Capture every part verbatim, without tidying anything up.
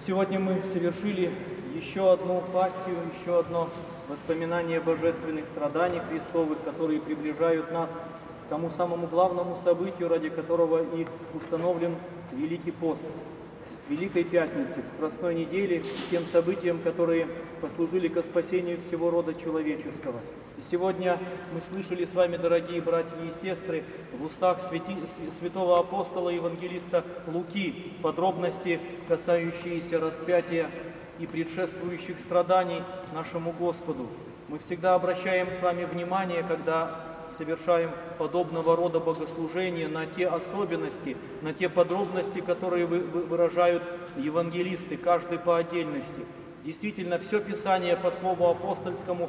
Сегодня мы совершили еще одну пассию, еще одно воспоминание божественных страданий Христовых, которые приближают нас к тому самому главному событию, ради которого и установлен Великий пост, к Великой Пятнице, к Страстной неделе, к тем событиям, которые послужили ко спасению всего рода человеческого. И сегодня мы слышали с вами, дорогие братья и сестры, в устах святи, святого апостола евангелиста Луки подробности, касающиеся распятия и предшествующих страданий нашему Господу. Мы всегда обращаем с вами внимание, когда совершаем подобного рода богослужения, на те особенности, на те подробности, которые выражают евангелисты, каждый по отдельности. Действительно, все Писание по слову апостольскому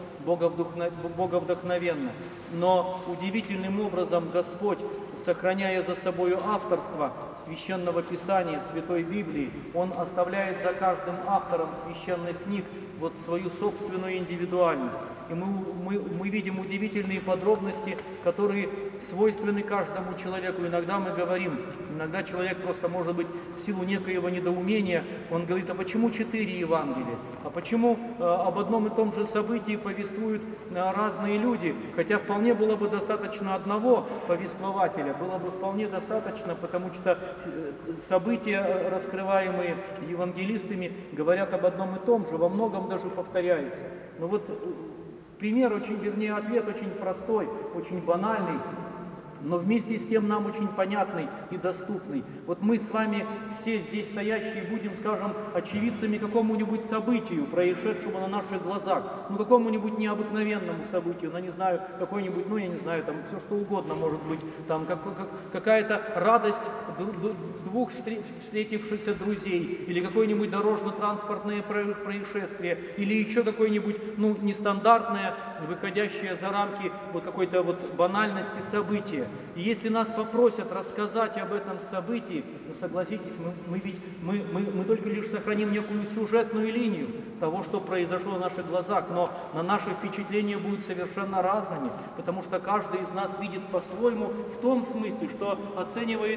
боговдохновенно. Но удивительным образом Господь, сохраняя за собою авторство Священного Писания, Святой Библии, Он оставляет за каждым автором священных книг вот свою собственную индивидуальность. И мы, мы, мы видим удивительные подробности, которые свойственны каждому человеку. Иногда мы говорим, иногда человек просто, может быть, в силу некоего недоумения, он говорит: а почему четыре Евангелия? А почему э, об одном и том же событии повествуют э, разные люди? Хотя вполне было бы достаточно одного повествователя, было бы вполне достаточно, потому что э, события, раскрываемые евангелистами, говорят об одном и том же, во многом даже повторяются. Но вот пример очень, вернее, ответ очень простой, очень банальный, но вместе с тем нам очень понятный и доступный. Вот мы с вами все здесь стоящие будем, скажем, очевидцами какому-нибудь событию, происшедшему на наших глазах, ну какому-нибудь необыкновенному событию, ну не знаю, какой-нибудь, ну я не знаю, там все что угодно может быть, там как, как, какая-то радость двух встретившихся друзей, или какое-нибудь дорожно-транспортное происшествие, или еще какое-нибудь, ну, нестандартное, выходящее за рамки вот какой-то вот банальности события. И если нас попросят рассказать об этом событии, ну, согласитесь, мы, мы ведь мы, мы, мы только лишь сохраним некую сюжетную линию того, что произошло на наших глазах, но на наши впечатления будут совершенно разными, потому что каждый из нас видит по-своему, в том смысле, что оценивает,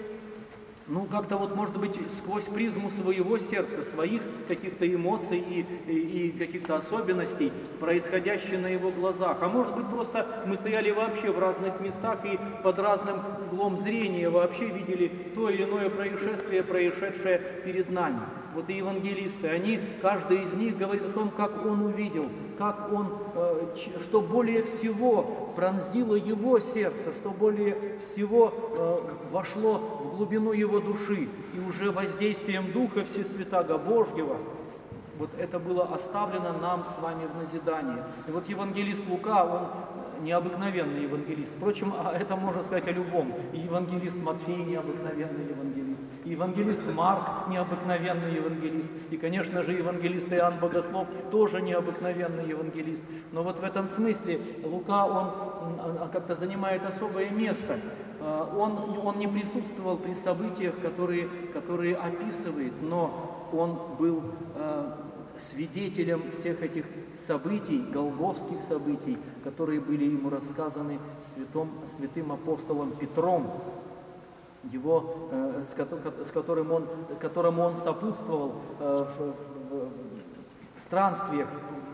ну, как-то вот, может быть, сквозь призму своего сердца, своих каких-то эмоций и, и, и каких-то особенностей, происходящие на его глазах. А может быть, просто мы стояли вообще в разных местах и под разным углом зрения вообще видели то или иное происшествие, происшедшее перед нами. Вот и евангелисты, они, каждый из них говорит о том, как он увидел, как он, э, что более всего пронзило его сердце, что более всего э, вошло в глубину его души, и уже воздействием Духа Всесвятаго Божьего вот это было оставлено нам с вами в назидание. И вот евангелист Лука, он необыкновенный евангелист. Впрочем, это можно сказать о любом. И евангелист Матфей необыкновенный евангелист, и евангелист Марк необыкновенный евангелист, и, конечно же, евангелист Иоанн Богослов тоже необыкновенный евангелист. Но вот в этом смысле Лука, он как-то занимает особое место. Он, он не присутствовал при событиях, которые, которые описывает, но он был э, свидетелем всех этих событий, голгофских событий, которые были ему рассказаны святым, святым апостолом Петром, его, э, с, с которым он, которому он сопутствовал э, в, в, в странствиях,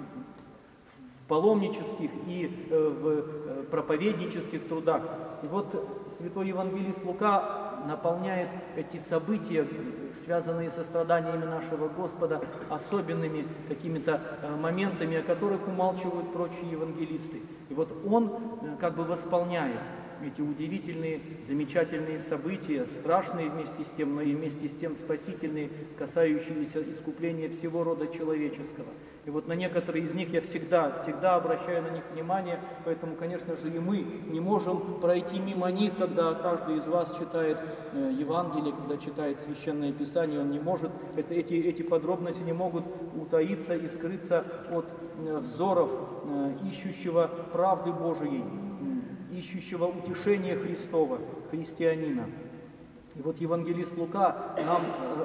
в паломнических и э, в проповеднических трудах. И вот святой евангелист Лука наполняет эти события, связанные со страданиями нашего Господа, особенными какими-то моментами, о которых умалчивают прочие евангелисты. И вот он как бы восполняет эти удивительные, замечательные события, страшные вместе с тем, но и вместе с тем спасительные, касающиеся искупления всего рода человеческого. И вот на некоторые из них я всегда, всегда обращаю на них внимание, поэтому, конечно же, и мы не можем пройти мимо них, когда каждый из вас читает э, Евангелие, когда читает Священное Писание, он не может, это, эти, эти подробности не могут утаиться и скрыться от э, взоров э, ищущего правды Божией, ищущего утешения Христова, христианина. И И вот евангелист Лука нам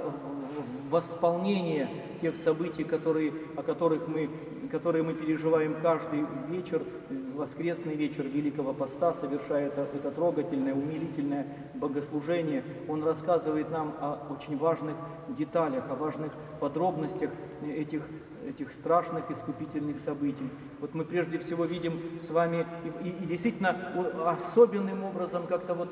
восполнение тех событий, которые, о которых мы, которые мы переживаем каждый вечер, воскресный вечер Великого Поста, совершая это, это трогательное, умилительное богослужение. Он рассказывает нам о очень важных деталях, о важных подробностях этих, этих страшных искупительных событий. Вот мы прежде всего видим с вами, и, и, и действительно особенным образом как-то вот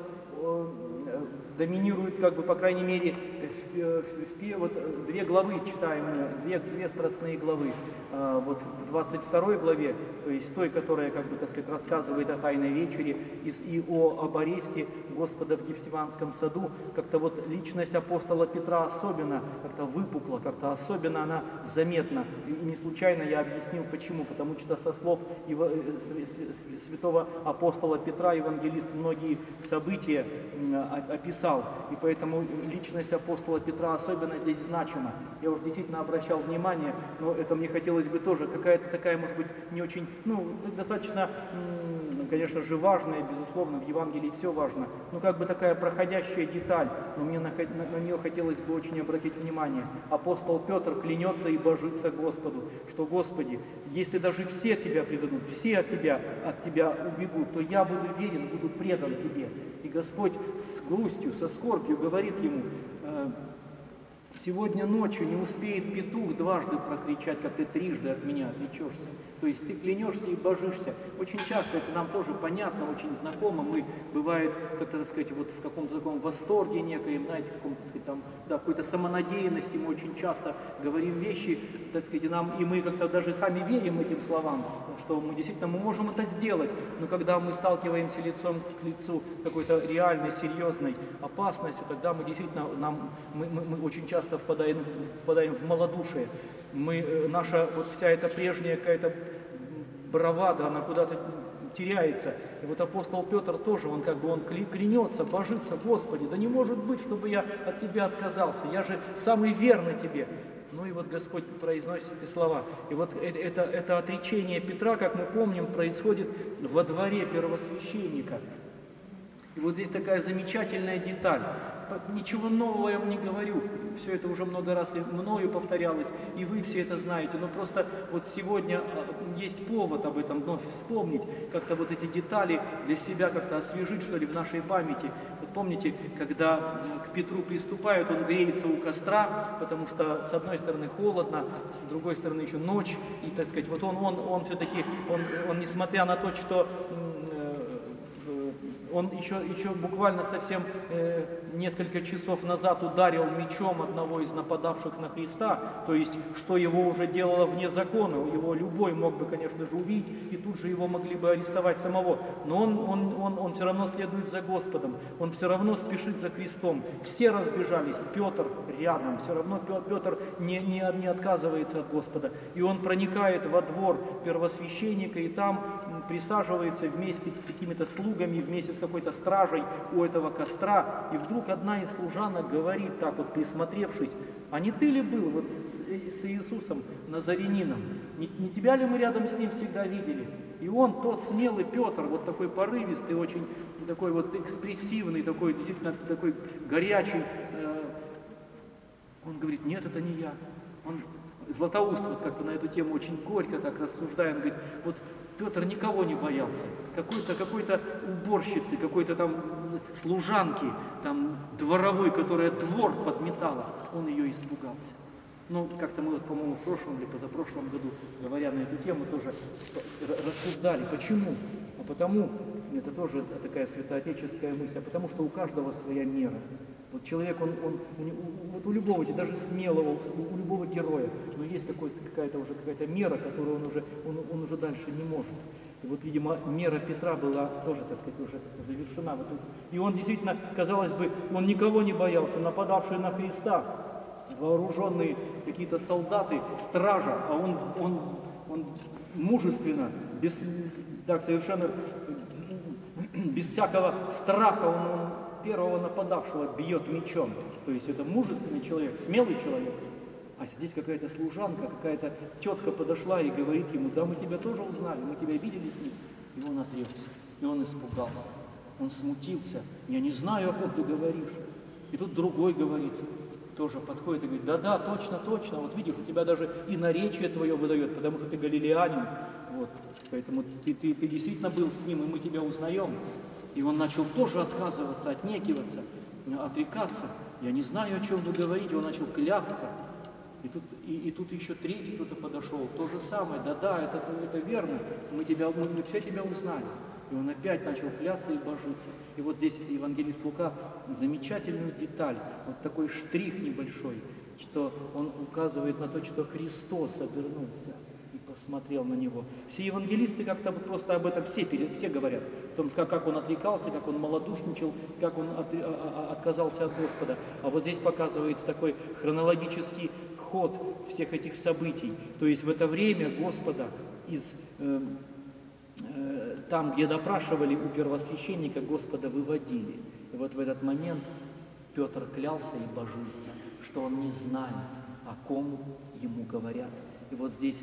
доминирует, как бы, по крайней мере, в, в, в, вот две главы читаем, две, две страстные главы. А, вот в двадцать второй главе, то есть той, которая, как бы, так сказать, рассказывает о Тайной вечере и, и о, об аресте Господа в Гефсиманском саду, как-то вот личность апостола Петра особенно как-то выпукла, как-то особенно она заметна. И не случайно я объяснил, почему. Потому что со слов его, святого апостола Петра евангелист многие события описал. И поэтому личность апостола Петра особенно здесь значима. Я уже действительно обращал внимание, но это мне хотелось бы тоже, какая-то такая, может быть, не очень, ну, достаточно, конечно же, важная, безусловно, в Евангелии все важно, но как бы такая проходящая деталь, но мне на, на, на нее хотелось бы очень обратить внимание. Апостол Петр клянется и божится Господу, что, Господи, если даже все Тебя предадут, все от Тебя, от Тебя убегут, то я буду верен, буду предан Тебе. И Господь с грустью, со скорбью говорит ему: сегодня ночью не успеет петух дважды прокричать, как ты трижды от меня отречешься. То есть ты клянешься и божишься. Очень часто это нам тоже понятно, очень знакомо. Мы, бывает, как-то, так сказать, вот в каком-то таком восторге некоем, знаете, в каком-то, так сказать, там, да, какой-то самонадеянности. Мы очень часто говорим вещи, так сказать, и, нам, и мы как-то даже сами верим этим словам, что мы действительно мы можем это сделать. Но когда мы сталкиваемся лицом к лицу какой-то реальной, серьезной опасностью, тогда мы действительно, нам, мы, мы, мы очень часто впадаем, впадаем в малодушие. Мы, наша вот вся эта прежняя какая-то бравада, она куда-то теряется. И вот апостол Петр тоже, он как бы он клянется, божится: Господи, да не может быть, чтобы я от Тебя отказался, я же самый верный Тебе. Ну и вот Господь произносит эти слова. И вот это, это отречение Петра, как мы помним, происходит во дворе первосвященника. И вот здесь такая замечательная деталь. Ничего нового я вам не говорю, все это уже много раз и мною повторялось, и вы все это знаете, но просто вот сегодня есть повод об этом вновь вспомнить, как-то вот эти детали для себя как-то освежить, что ли, в нашей памяти. Вот помните, когда к Петру приступают, он греется у костра, потому что с одной стороны холодно, с другой стороны еще ночь, и, так сказать, вот он, он, он все-таки, он, он, несмотря на то, что он еще, еще буквально совсем э, несколько часов назад ударил мечом одного из нападавших на Христа, то есть, что его уже делало вне закона, его любой мог бы, конечно же, увидеть, и тут же его могли бы арестовать самого, но он, он, он, он все равно следует за Господом, он все равно спешит за Христом. Все разбежались, Петр рядом, все равно Петр не, не, не отказывается от Господа, и он проникает во двор первосвященника, и там присаживается вместе с какими-то слугами, вместе с какой-то стражей у этого костра, и вдруг одна из служанок говорит, так вот присмотревшись: а не ты ли был вот с, с Иисусом Назаренином? Не, не тебя ли мы рядом с ним всегда видели? И он, тот смелый Петр, вот такой порывистый, очень такой вот экспрессивный, такой действительно такой горячий, э, он говорит: нет, это не я. Он, Златоуст вот как-то на эту тему очень горько так рассуждает, он говорит: вот Петр никого не боялся, какой-то какой-то уборщицы, какой-то там служанки, там дворовой, которая двор подметала, он ее испугался. Ну, как-то мы, вот, по-моему, в прошлом или позапрошлом году, говоря на эту тему, тоже рассуждали. Почему? А потому, это тоже такая святоотеческая мысль, а потому что у каждого своя мера. Вот человек, он, он, вот у любого, даже смелого, у любого героя, но есть какая-то уже какая-то мера, которую он уже, он, он уже дальше не может. И вот, видимо, мера Петра была тоже, так сказать, уже завершена. И он действительно, казалось бы, он никого не боялся, нападавший на Христа, вооруженные какие-то солдаты, стража, а он, он, он мужественно, без, так совершенно без всякого страха, он, он первого нападавшего бьет мечом. То есть это мужественный человек, смелый человек. А здесь какая-то служанка, какая-то тетка подошла и говорит ему: да, мы тебя тоже узнали, мы тебя видели с ним. И он отрекся, и он испугался, он смутился. Я не знаю, о ком ты говоришь. И тут другой говорит, тоже подходит и говорит, да-да, точно, точно, вот видишь, у тебя даже и наречие твое выдает, потому что ты галилеянин, вот, поэтому ты, ты, ты действительно был с ним, и мы тебя узнаем. И он начал тоже отказываться, отнекиваться, отрекаться. Я не знаю, о чем вы говорите, он начал клясться. И тут, и, и тут еще третий кто-то подошел, то же самое, да-да, это, это верно, мы, тебя, мы, мы все тебя узнали. И он опять начал кляться и божиться. И вот здесь евангелист Лука замечательную деталь, вот такой штрих небольшой, что он указывает на то, что Христос обернулся и посмотрел на него. Все евангелисты как-то вот просто об этом все, все говорят, о том, как, как он отрекался, как он малодушничал, как он от, а, отказался от Господа. А вот здесь показывается такой хронологический ход всех этих событий. То есть в это время Господа из... Э, там, где допрашивали у первосвященника, Господа выводили. И вот в этот момент Петр клялся и божился, что он не знает, о ком ему говорят. И вот здесь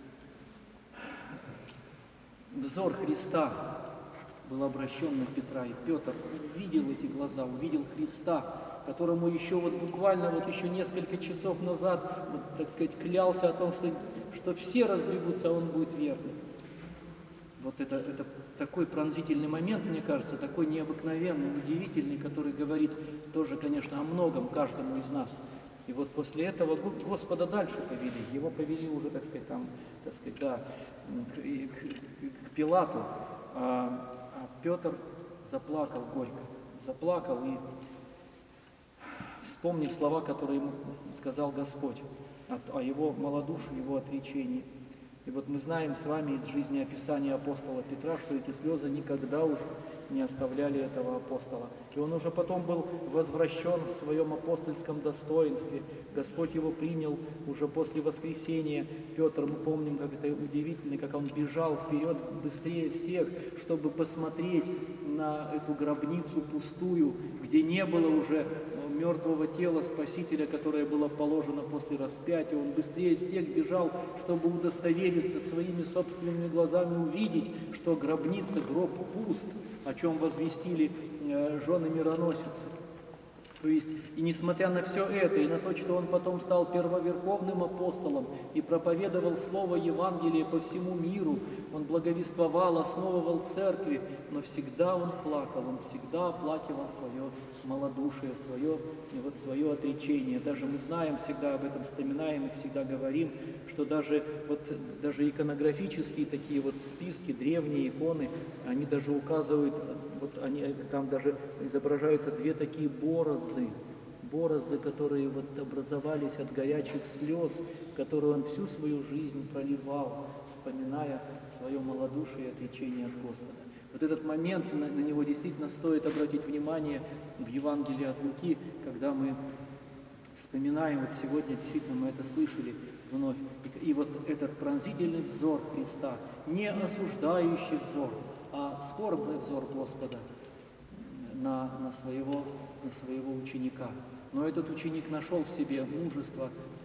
взор Христа был обращен на Петра, и Петр увидел эти глаза, увидел Христа, которому еще вот буквально вот еще несколько часов назад, вот, так сказать, клялся о том, что, что все разбегутся, а он будет верным. Вот это, это такой пронзительный момент, мне кажется, такой необыкновенный, удивительный, который говорит тоже, конечно, о многом каждому из нас. И вот после этого Господа дальше повели. Его повели уже, так сказать, там, так сказать, да, к, к, к Пилату. А, а Петр заплакал горько, заплакал и, вспомнив слова, которые ему сказал Господь о, о его малодушии, его отречении. И вот мы знаем с вами из жизни описания апостола Петра, что эти слезы никогда уже не оставляли этого апостола. И он уже потом был возвращен в своем апостольском достоинстве. Господь его принял уже после воскресения. Петр, мы помним, как это удивительно, как он бежал вперед быстрее всех, чтобы посмотреть на эту гробницу пустую, где не было уже мертвого тела Спасителя, которое было положено после распятия. Он быстрее всех бежал, чтобы удостовериться своими собственными глазами, увидеть, что гробница, гроб пуст, о чем возвестили жены мироносицы. То есть, и несмотря на все это, и на то, что он потом стал первоверховным апостолом и проповедовал слово Евангелия по всему миру, он благовествовал, основывал церкви, но всегда он плакал, он всегда оплакивал свое малодушие, свое, вот свое отречение. Даже мы знаем, всегда об этом вспоминаем и всегда говорим, что даже, вот, даже иконографические такие вот списки, древние иконы, они даже указывают, вот они, там даже изображаются две такие борозды, борозды, которые вот образовались от горячих слез, которые он всю свою жизнь проливал, вспоминая свое малодушие и отречение от Господа. Вот этот момент, на, на него действительно стоит обратить внимание в Евангелии от Луки, когда мы вспоминаем, вот сегодня действительно мы это слышали вновь, и, и вот этот пронзительный взор Христа, не осуждающий взор, а скорбный взор Господа на, на, своего, на своего ученика. Но этот ученик нашел в себе мужество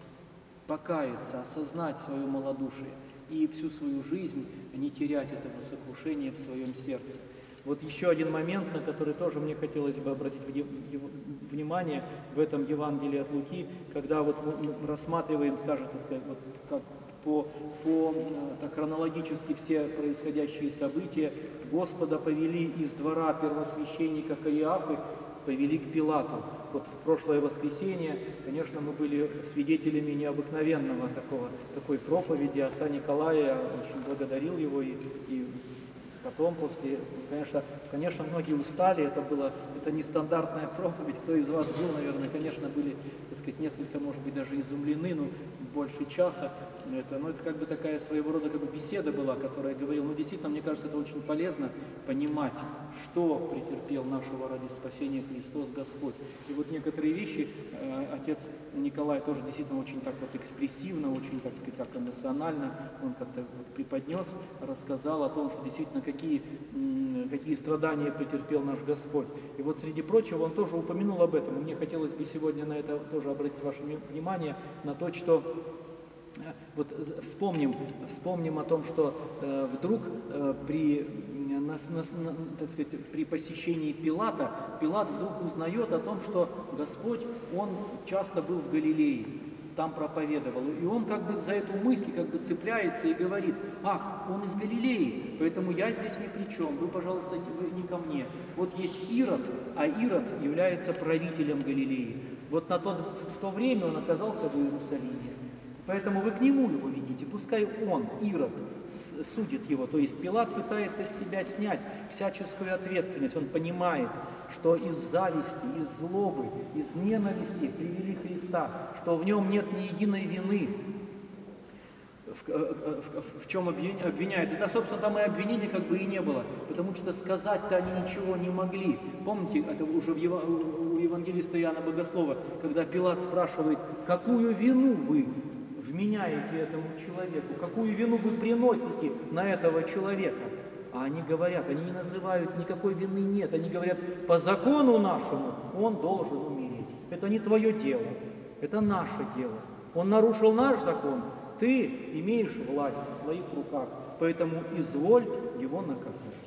покаяться, осознать свое малодушие и всю свою жизнь не терять этого сокрушения в своем сердце. Вот еще один момент, на который тоже мне хотелось бы обратить внимание в этом Евангелии от Луки, когда вот мы рассматриваем, скажем, так сказать, вот как по, по так, хронологически все происходящие события, Господа повели из двора первосвященника Каиафы, повели к Пилату. Вот в прошлое воскресенье, конечно, мы были свидетелями необыкновенного такого, такой проповеди отца Николая. Я очень благодарил его и, и потом, после, конечно, конечно, многие устали, это было, это нестандартная проповедь. Кто из вас был, наверное, конечно, были, так сказать, несколько, может быть, даже изумлены, ну, больше часа. Это, ну, это как бы такая своего рода как бы беседа была, которая говорила, ну, действительно, мне кажется, это очень полезно понимать, что претерпел нашего ради спасения Христос Господь. И вот некоторые вещи э, отец Николай тоже действительно очень так вот экспрессивно, очень, так сказать, так эмоционально, он как-то вот преподнес, рассказал о том, что действительно какие, м, какие страдания претерпел наш Господь. И вот среди прочего он тоже упомянул об этом. И мне хотелось бы сегодня на это тоже обратить ваше внимание, на то, что вот вспомним, вспомним о том, что э, вдруг э, при нас, нас, на- так сказать, при посещении Пилата, Пилат вдруг узнает о том, что Господь, Он часто был в Галилее, там проповедовал. И он как бы за эту мысль как бы цепляется и говорит: ах, он из Галилеи, поэтому я здесь ни при чем, вы, пожалуйста, не, не ко мне. Вот есть Ирод, а Ирод является правителем Галилеи. Вот на тот, в то время он оказался в Иерусалиме. Поэтому вы к нему его видите, пускай он, Ирод, с- судит его. То есть Пилат пытается с себя снять всяческую ответственность. Он понимает, что из зависти, из злобы, из ненависти привели Христа, что в нем нет ни единой вины, в, э, в- в чем обвин- обвиняют. Это, собственно, там и обвинений как бы и не было, потому что сказать-то они ничего не могли. Помните, это уже в Ева- у евангелиста Иоанна Богослова, когда Пилат спрашивает: какую вину вы вменяете этому человеку, какую вину вы приносите на этого человека? А они говорят, они не называют, никакой вины нет, они говорят: по закону нашему он должен умереть. Это не твое дело, это наше дело. Он нарушил наш закон, ты имеешь власть в своих руках, поэтому изволь его наказать.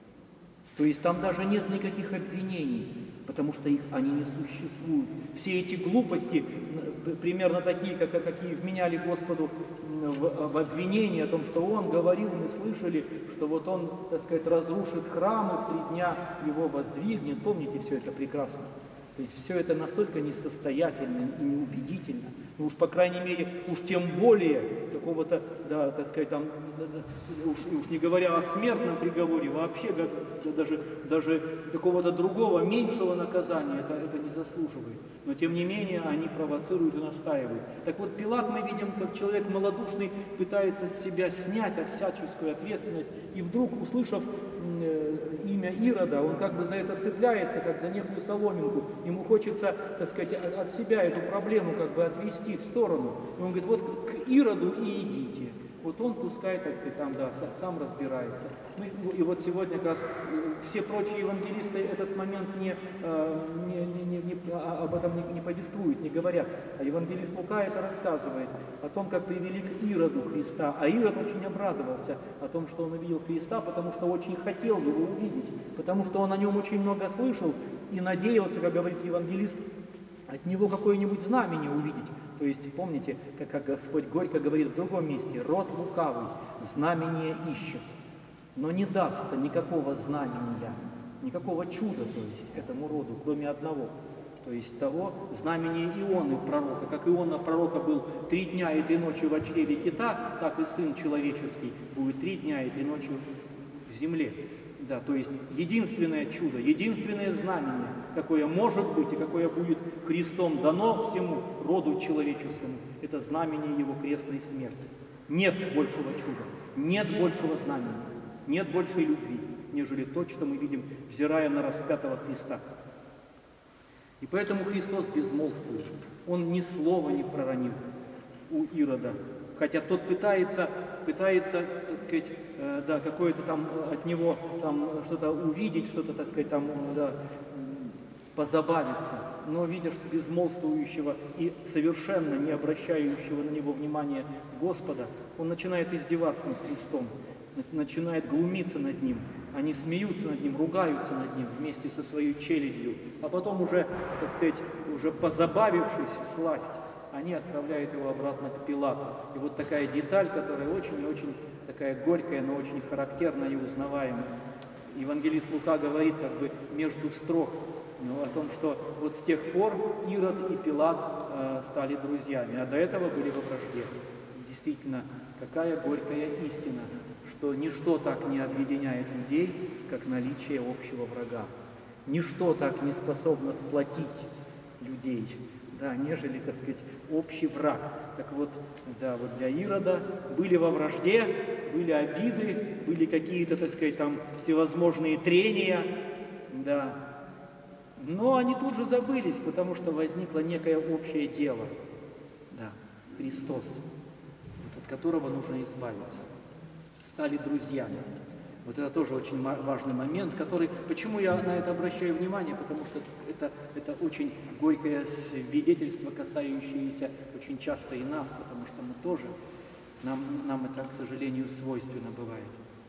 То есть там даже нет никаких обвинений, потому что их, они не существуют. Все эти глупости, м, примерно такие, как, какие вменяли Господу м, в, в обвинении о том, что Он говорил, мы слышали, что вот Он, так сказать, разрушит храмы, в три дня его воздвигнет. Помните все это прекрасно? То есть все это настолько несостоятельно и неубедительно. Ну уж, по крайней мере, уж тем более какого-то, да, так сказать, там, да, да, уж, уж не говоря о смертном приговоре, вообще да, да, даже, даже какого-то другого, меньшего наказания это, это не заслуживает. Но тем не менее они провоцируют и настаивают. Так вот, Пилат, мы видим, как человек малодушный пытается с себя снять от всяческую ответственность, и вдруг, услышав э, имя Ирода, он как бы за это цепляется, как за некую соломинку. Ему хочется, так сказать, от от себя эту проблему как бы отвести в сторону. И он говорит: вот к Ироду и идите. Вот он пускай, так сказать, там, да, са- сам разбирается. Ну и, и вот сегодня как раз э, все прочие евангелисты этот момент не, э, не, не, не- не- а- об этом не, не повествуют, не говорят. А евангелист Лука это рассказывает о том, как привели к Ироду Христа. А Ирод очень обрадовался о том, что он увидел Христа, потому что очень хотел его увидеть, потому что он о нем очень много слышал и надеялся, как говорит евангелист, от него какое-нибудь знамение увидеть. То есть, помните, как, как Господь горько говорит в другом месте: род лукавый знамение ищет, но не дастся никакого знамения, никакого чуда, то есть, этому роду, кроме одного. То есть того знамения Ионы пророка. Как Иона пророка был три дня и три ночи в чреве кита, так и Сын Человеческий будет три дня и три ночи в земле. Да, то есть единственное чудо, единственное знамение, какое может быть и какое будет Христом дано всему роду человеческому, это знамение Его крестной смерти. Нет большего чуда, нет большего знамения, нет большей любви, нежели то, что мы видим, взирая на распятого Христа. И поэтому Христос безмолвствует. Он ни слова не проронил у Ирода. Хотя тот пытается, пытается, так сказать, э, да, какое-то там э, от него там что-то увидеть, что-то, так сказать, там, э, да, м, позабавиться. Но видя, что безмолвствующего и совершенно не обращающего на него внимания Господа, он начинает издеваться над Христом, на- начинает глумиться над ним. Они смеются над ним, ругаются над ним вместе со своей челядью. А потом уже, так сказать, уже позабавившись в сласть, они отправляют его обратно к Пилату. И вот такая деталь, которая очень и очень такая горькая, но очень характерная и узнаваемая. Евангелист Лука говорит как бы между строк, ну, о том, что вот с тех пор Ирод и Пилат э, стали друзьями, а до этого были во вражде. Действительно, какая горькая истина, что ничто так не объединяет людей, как наличие общего врага. Ничто так не способно сплотить людей, да, нежели, так сказать, общий враг. Так вот, да, вот для Ирода были во вражде, были обиды, были какие-то, так сказать, там всевозможные трения, да. Но они тут же забылись, потому что возникло некое общее дело, да, Христос, вот от которого нужно избавиться. Стали друзьями. Вот это тоже очень важный момент, который... Почему я на это обращаю внимание? Потому что это, это очень горькое свидетельство, касающееся очень часто и нас, потому что мы тоже, нам, нам это, к сожалению, свойственно бывает.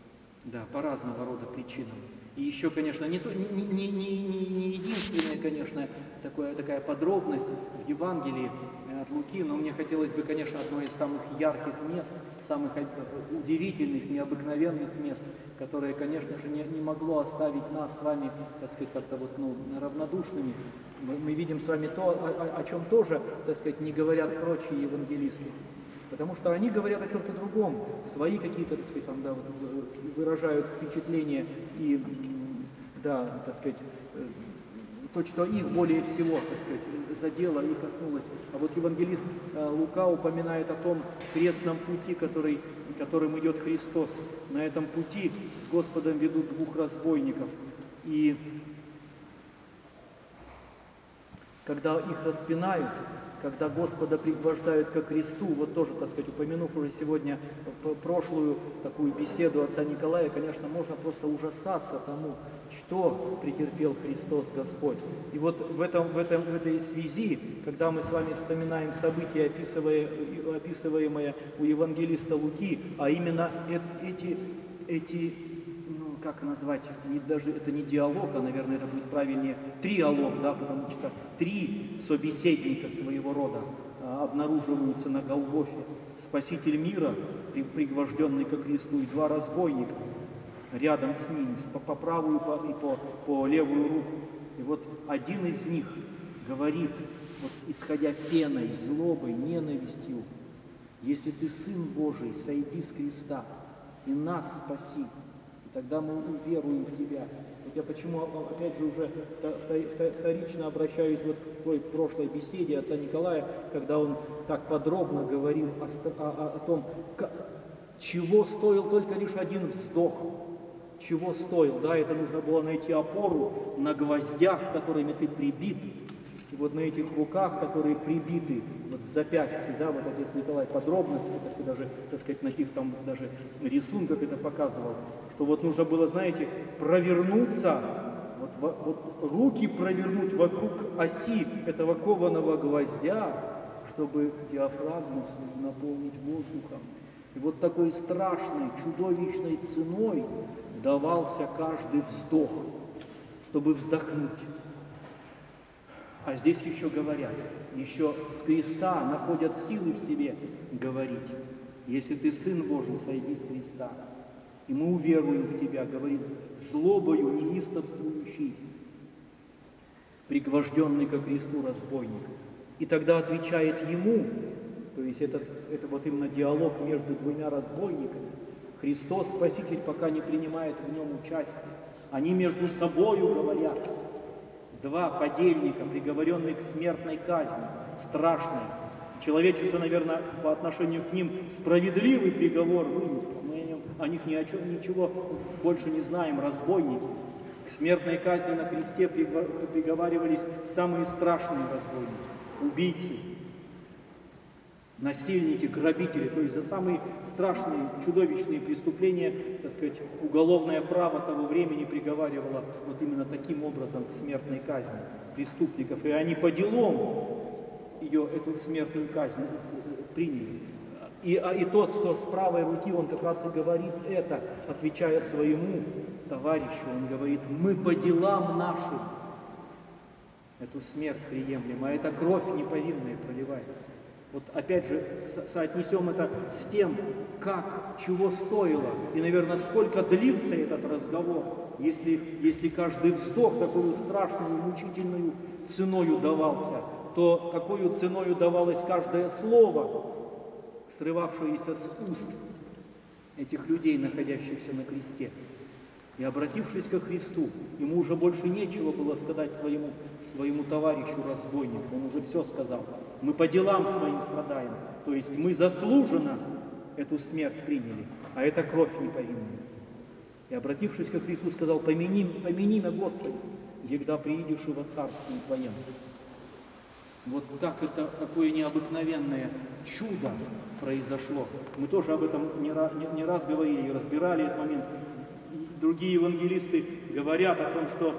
Да, по разного рода причинам. И еще, конечно, не, то, не, не, не, не, не единственная, конечно, такое, такая подробность в Евангелии от Луки, но мне хотелось бы, конечно, одно из самых ярких мест, самых удивительных, необыкновенных мест, которое, конечно же, не, не могло оставить нас с вами, так сказать, как-то вот, ну, равнодушными. Мы, мы видим с вами то, о, о чем тоже, так сказать, не говорят прочие евангелисты. Потому что они говорят о чем-то другом, свои какие-то, так сказать, там, да, вот, выражают впечатления и, да, так сказать, то, что их более всего, так сказать, задело и коснулось. А вот евангелист Лука упоминает о том крестном пути, который, которым идет Христос. На этом пути с Господом ведут двух разбойников. И когда их распинают, когда Господа пригвождают ко кресту, вот тоже, так сказать, упомянув уже сегодня прошлую такую беседу отца Николая, конечно, можно просто ужасаться тому, что претерпел Христос Господь. И вот в, этом, в, этом, в этой связи, когда мы с вами вспоминаем события, описываемые у евангелиста Луки, а именно эти, эти ну, как назвать, не, даже это не диалог, а, наверное, это будет правильнее триалог, да, потому что три собеседника своего рода а, обнаруживаются на Голгофе. Спаситель мира, пригвожденный ко кресту, и два разбойника рядом с ним, по, по правую и по, по левую руку. И вот один из них говорит, вот, исходя пеной, злобой, ненавистью: «Если ты Сын Божий, сойди с креста и нас спаси, тогда мы уверуем в Тебя». Вот я почему, опять же, уже вторично обращаюсь вот к той прошлой беседе отца Николая, когда он так подробно говорил о, о, о том, как, чего стоил только лишь один вздох, чего стоил, да, это нужно было найти опору на гвоздях, которыми ты прибит, и вот на этих руках, которые прибиты вот в запястье, да, вот отец Николай подробно, это все даже, так сказать, на каких там даже рисунках это показывал, что вот нужно было, знаете, провернуться, вот, вот руки провернуть вокруг оси этого кованого гвоздя, чтобы диафрагму свою наполнить воздухом. И вот такой страшной, чудовищной ценой давался каждый вздох, чтобы вздохнуть. А здесь еще говорят, еще с креста находят силы в себе говорить: «Если ты Сын Божий, сойди с креста, и мы уверуем в Тебя», говорит злобою неистовствующий, пригвожденный ко кресту разбойник. И тогда отвечает ему, то есть это, это вот именно диалог между двумя разбойниками. Христос, Спаситель, пока не принимает в нем участие. Они между собою говорят. Два подельника, приговоренных к смертной казни, страшной. Человечество, наверное, по отношению к ним справедливый приговор вынесло. Мы о, нем, о них ни о чем, ничего больше не знаем. Разбойники. К смертной казни на кресте приговаривались самые страшные разбойники. Убийцы, насильники, грабители. То есть за самые страшные, чудовищные преступления, так сказать, уголовное право того времени приговаривало вот именно таким образом к смертной казни преступников. И они по делам ее, эту смертную казнь приняли. И, а, и тот, что с правой руки, он как раз и говорит это, отвечая своему товарищу. Он говорит: «Мы по делам нашим эту смерть приемлем, а эта кровь неповинная проливается». Вот опять же соотнесем это с тем, как, чего стоило, и, наверное, сколько длится этот разговор, если, если каждый вздох такую страшную, мучительную ценою давался, то какую ценою давалось каждое слово, срывавшееся с уст этих людей, находящихся на кресте. И, обратившись ко Христу, ему уже больше нечего было сказать своему, своему товарищу разбойнику. Он уже все сказал. Мы по делам своим страдаем. То есть мы заслуженно эту смерть приняли, а это кровь неповинная. И, обратившись ко Христу, сказал: «Помяни, помяни меня, Господи, егда приидешь и во Царствие Твоем». Вот как это, какое необыкновенное чудо произошло. Мы тоже об этом не раз, не, не раз говорили и разбирали этот момент. Другие евангелисты говорят о том, что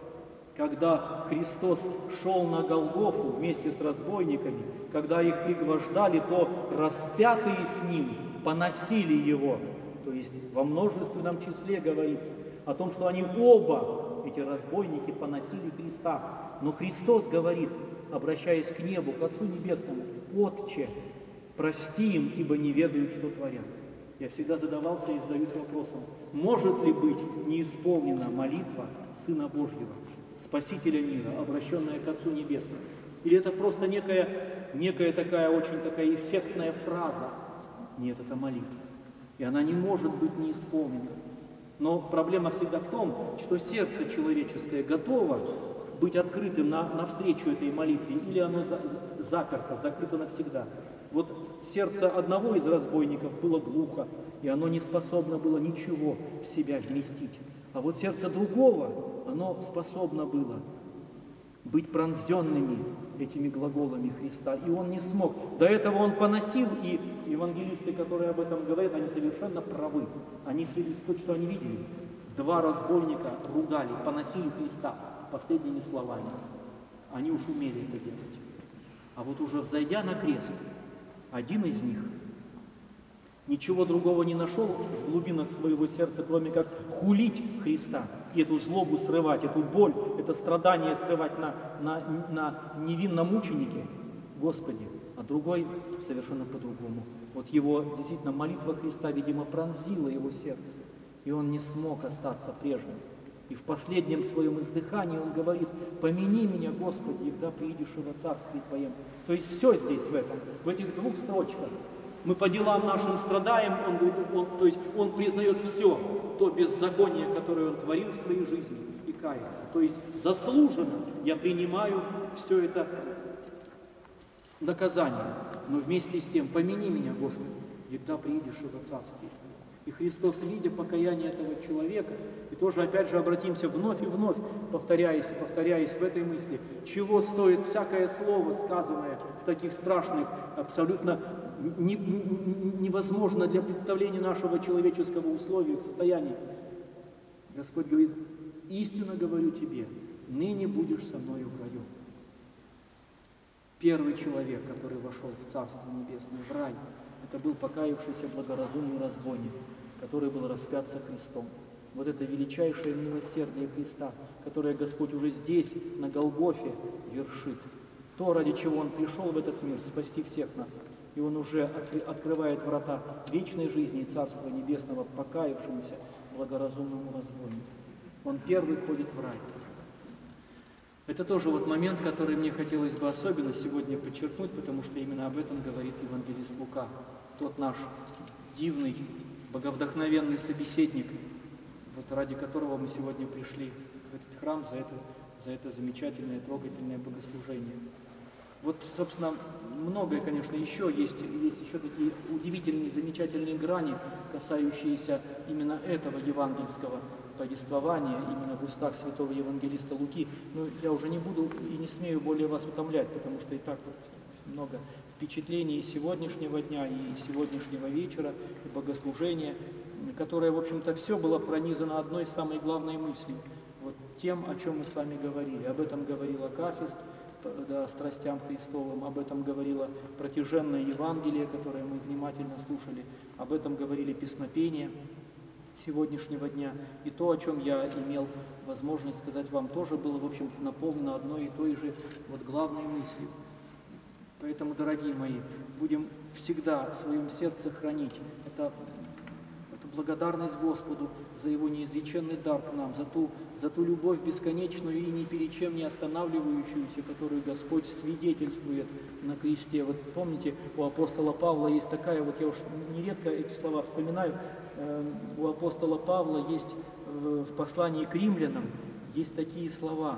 когда Христос шел на Голгофу вместе с разбойниками, когда их пригвождали, то распятые с Ним поносили Его. То То есть во множественном числе говорится о том, что они оба, эти разбойники, поносили Христа. Но Христос говорит, обращаясь к небу, к Отцу Небесному: «Отче, прости им, ибо не ведают, что творят». Я всегда задавался и задаюсь вопросом, может ли быть неисполнена молитва Сына Божьего, Спасителя мира, обращенная к Отцу Небесному? Или это просто некая, некая такая очень такая эффектная фраза? Нет, это молитва. И она не может быть не исполнена. Но проблема всегда в том, что сердце человеческое готово быть открытым на, навстречу этой молитве, или оно за, за, заперто, закрыто навсегда. Вот сердце одного из разбойников было глухо, и оно не способно было ничего в себя вместить. А вот сердце другого, оно способно было быть пронзенными этими глаголами Христа. И он не смог. До этого он поносил, и евангелисты, которые об этом говорят, они совершенно правы. Они свидетельствуют, что они видели. Два разбойника ругали, поносили Христа последними словами. Они уж умели это делать. А вот уже взойдя на крест, один из них ничего другого не нашел в глубинах своего сердца, кроме как хулить Христа, и эту злобу срывать, эту боль, это страдание срывать на, на, на невинном мученике, Господи, а другой совершенно по-другому. Вот его, действительно, молитва Христа, видимо, пронзила его сердце, и он не смог остаться прежним. И в последнем своем издыхании он говорит: «Помяни меня, Господи, когда приидешь во Царствие Твоем». То есть все здесь в этом, в этих двух строчках. Мы по делам нашим страдаем, он говорит, он, то есть он признает все, то беззаконие, которое он творил в своей жизни, и кается. То есть заслуженно я принимаю все это наказание, но вместе с тем помяни меня, Господи, когда приидешь во Царствие Твое. И Христос, видя покаяние этого человека, и тоже опять же обратимся вновь и вновь, повторяясь и повторяясь в этой мысли, чего стоит всякое слово, сказанное в таких страшных, абсолютно не, не, невозможно для представления нашего человеческого условия, состояния. Господь говорит: истинно говорю тебе, ныне будешь со мною в раю. Первый человек, который вошел в Царство Небесное, в рай, это был покаявшийся благоразумный разбойник, который был распят со Христом. Вот это величайшее милосердие Христа, которое Господь уже здесь, на Голгофе, вершит. То, ради чего Он пришел в этот мир, спасти всех нас. И Он уже открывает врата вечной жизни и Царства Небесного покаявшемуся благоразумному разбойнику. Он первый входит в рай. Это тоже вот момент, который мне хотелось бы особенно сегодня подчеркнуть, потому что именно об этом говорит евангелист Лука. Тот наш дивный, боговдохновенный собеседник, вот ради которого мы сегодня пришли в этот храм за это, за это замечательное, трогательное богослужение. Вот, собственно, многое, конечно, еще есть, есть еще такие удивительные, замечательные грани, касающиеся именно этого евангельского повествования, именно в устах святого евангелиста Луки. Но я уже не буду и не смею более вас утомлять, потому что и так вот много впечатлений и сегодняшнего дня, и сегодняшнего вечера, и богослужения, которое, в общем-то, все было пронизано одной самой главной мыслью, вот тем, о чем мы с вами говорили. Об этом говорил Акафист, да, страстям Христовым, об этом говорило протяженное Евангелие, которое мы внимательно слушали, об этом говорили песнопения сегодняшнего дня. И то, о чем я имел возможность сказать вам, тоже было, в общем-то, наполнено одной и той же вот главной мыслью. Поэтому, дорогие мои, будем всегда в своем сердце хранить это, эту благодарность Господу за Его неизреченный дар к нам, за ту, за ту любовь бесконечную и ни перед чем не останавливающуюся, которую Господь свидетельствует на кресте. Вот помните, у апостола Павла есть такая, вот я уж нередко эти слова вспоминаю, э, у апостола Павла есть в, в послании к римлянам есть такие слова.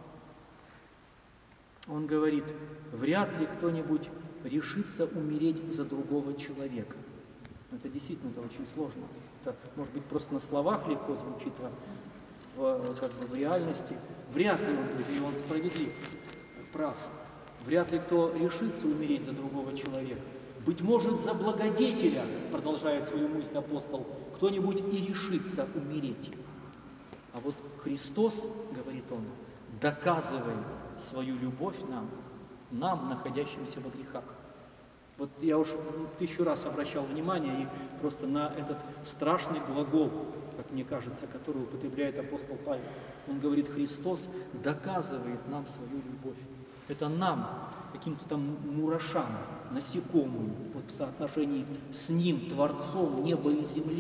Он говорит: вряд ли кто-нибудь решится умереть за другого человека. Это действительно это очень сложно. Это, может быть, просто на словах легко звучит, а в, как бы в реальности. Вряд ли, он говорит, и он справедлив, прав. Вряд ли кто решится умереть за другого человека. Быть может, за благодетеля, продолжает свою мысль апостол, кто-нибудь и решится умереть. А вот Христос, говорит он, доказывает свою любовь нам, нам, находящимся во грехах. Вот я уж тысячу раз обращал внимание и просто на этот страшный глагол, как мне кажется, который употребляет апостол Павел. Он говорит, Христос доказывает нам свою любовь. Это нам, каким-то там мурашам, насекомым, вот в соотношении с Ним, Творцом неба и земли.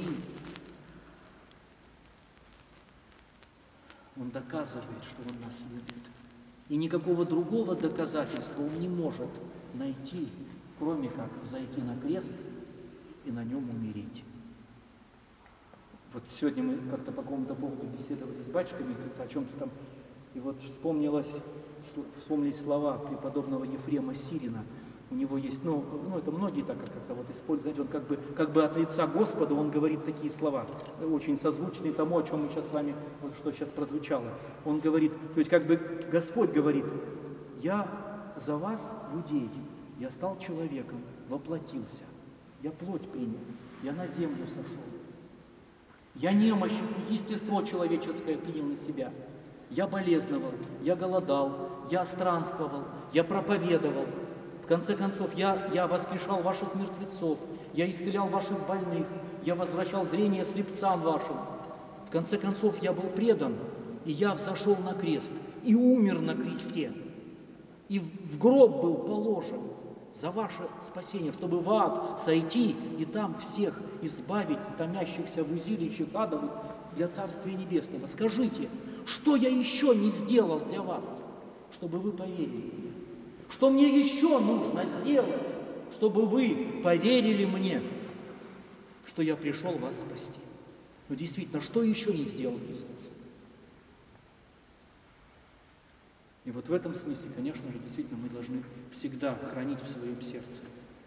Он доказывает, что Он нас любит. И никакого другого доказательства Он не может найти, кроме как зайти на крест и на нем умереть. Вот сегодня мы как-то по какому-то поводу беседовали с батюшками, о чем-то там, и вот вспомнилось, вспомнились слова преподобного Ефрема Сирина. У него есть, ну, ну это многие так как-то вот используют, знаете, он как бы, как бы от лица Господа он говорит такие слова, очень созвучные тому, о чем мы сейчас с вами, вот что сейчас прозвучало. Он говорит, то есть как бы Господь говорит, я за вас, людей, я стал человеком, воплотился, я плоть принял, я на землю сошел, я немощь, естество человеческое принял на себя, я болезновал, я голодал, я странствовал, я проповедовал. В конце концов, я, я воскрешал ваших мертвецов, я исцелял ваших больных, я возвращал зрение слепцам вашим. В конце концов, я был предан, и я взошел на крест, и умер на кресте, и в гроб был положен за ваше спасение, чтобы в ад сойти и там всех избавить, томящихся в узилищах адовых, для Царствия Небесного. Скажите, что я еще не сделал для вас, чтобы вы поверили? Что мне еще нужно сделать, чтобы вы поверили мне, что я пришел вас спасти? Но действительно, что еще не сделал Христос? И вот в этом смысле, конечно же, действительно мы должны всегда хранить в своем сердце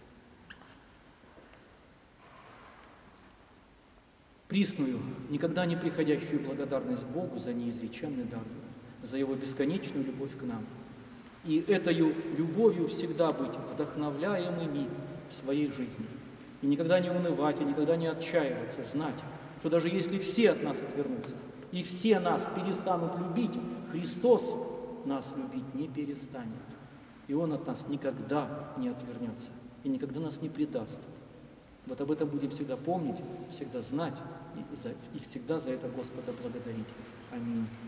присную, никогда не приходящую благодарность Богу за неизреченный дар, за Его бесконечную любовь к нам. И этой любовью всегда быть вдохновляемыми в своей жизни. И никогда не унывать, и никогда не отчаиваться, знать, что даже если все от нас отвернутся, и все нас перестанут любить, Христос нас любить не перестанет. И Он от нас никогда не отвернется, и никогда нас не предаст. Вот об этом будем всегда помнить, всегда знать, и, за, и всегда за это Господа благодарить. Аминь.